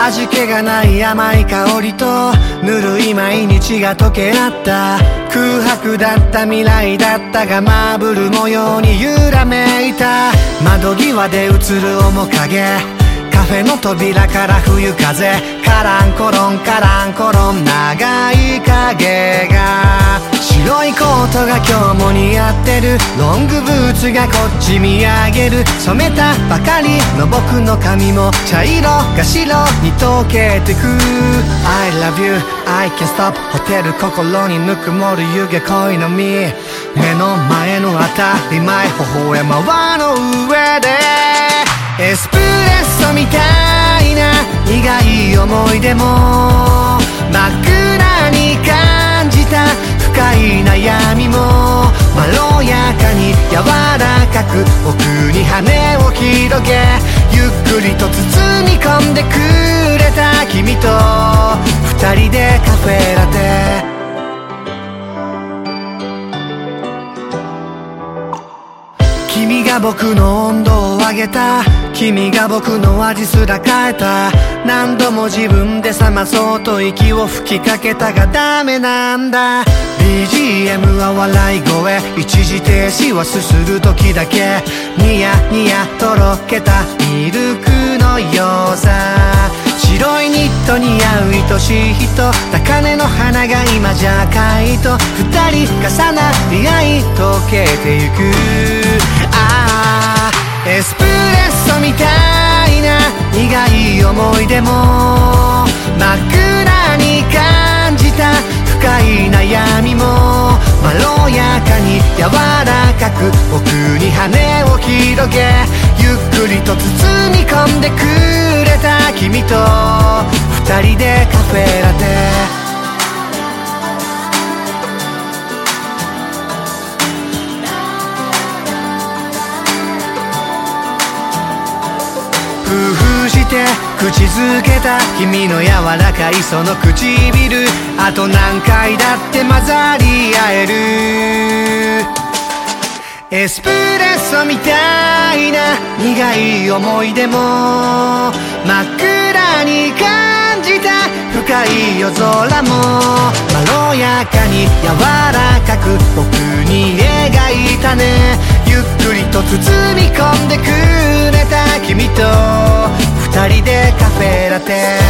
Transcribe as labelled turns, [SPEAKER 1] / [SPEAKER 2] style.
[SPEAKER 1] 味気がない甘い香りとぬるい毎日が溶け合った。空白だった未来だったがマーブル模様に揺らめいた。窓際で映る面影、カフェの扉から冬風、カランコロンカランコロン長い影が。白いコートが今日も似合ってる、ロングブーツがこっち見上げる。染めたばかりの僕の髪も茶色が白に溶けてく。 I love you, I can't stop ホテル心にぬくもる湯気恋の実。目の前の当たり前微笑ま輪の上でエスプレッソみたいな苦い思い出も真っ暗に感じた。深い悩みもまろやかに柔らかく僕に羽を広げ、ゆっくりと包み込んでくれた。君と二人でカフェラテ。君が僕の温度を上げた、君が僕の味すら変えた。何度も自分で冷まそうと息を吹きかけたがダメなんだ。 BGM は笑い声、一時停止はすする時だけ。ニヤニヤとろけたミルクのようさ。白いニットに合う愛しい人、高嶺の花が今じゃ赤いと二人重なり合い溶けてゆく。ああエスプレッソみたいな苦い思い出も真っ暗に感じた。深い悩みもまろやかに柔らかく僕に羽を広げ、ゆっくりと包み込んでくれた。君と二人でカフェラテ。夫婦して口づけた君の柔らかいその唇、あと何回だって混ざり合える。エスプレッソみたいな苦い思い出も真っ暗に感じた。深い夜空もまろやかに柔らかく僕に描いたね。ゆっくりと包み込んでくれた。君と二人でカフェラテ。